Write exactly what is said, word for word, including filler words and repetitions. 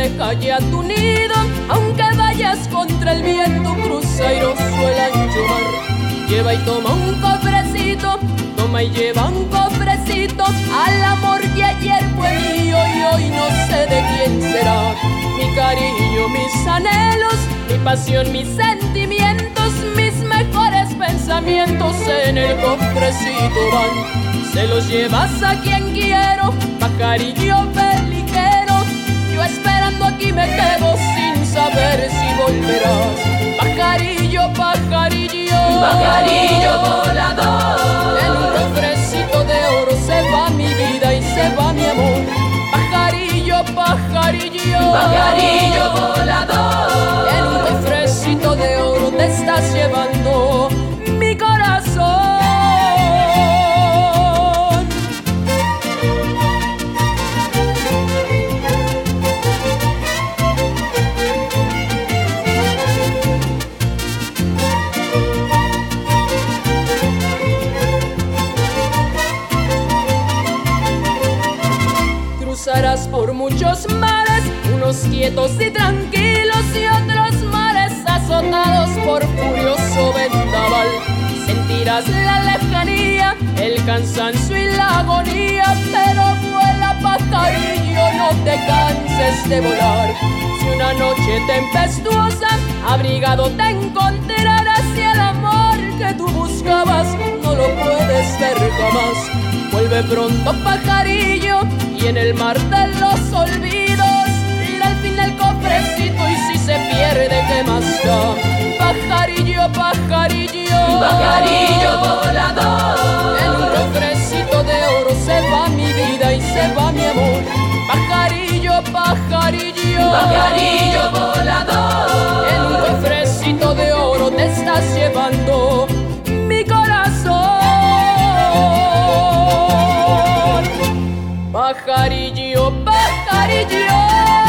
de calle a tu nido, aunque vayas contra el viento, cruza airoso el ancho mar. Lleva y toma un cofrecito, toma y lleva un cofrecito al amor que ayer fue mío y hoy no sé de quién será. Mi cariño, mis anhelos, mi pasión, mis sentimientos, mis mejores pensamientos en el cofrecito van. Se los llevas a quien quiero, pajarillo peliquero. Yo esperando aquí me quedo sin saber si volverás. Pajarillo, pajarillo, pajarillo volador. En un cofrecito de oro se va mi vida y se va mi amor. Pajarillo, pajarillo, pajarillo volador. En un cofrecito de oro te estás llevando mi corazón. Cruzarás por muchos mares, unos quietos y tranquilos y otros mares azotados por furioso vendaval. Sentirás la lejanía, el cansancio y la agonía, pero vuela pajarillo, no te canses de volar. Si una noche tempestuosa, abrigado te encontrarás y el amor que tú buscabas no lo puedes ver jamás. Vuelve pronto pajarillo y en el mar de los olvidos irá al fin el cofrecito y si se pierde ¿qué más da? Pajarillo, pajarillo, pajarillo volador. En un cofrecito de oro se va mi vida y se va mi amor. Pajarillo, pajarillo, pajarillo volador. En un cofrecito de oro te estás llevando mi corazón. Pajarillo, pajarillo.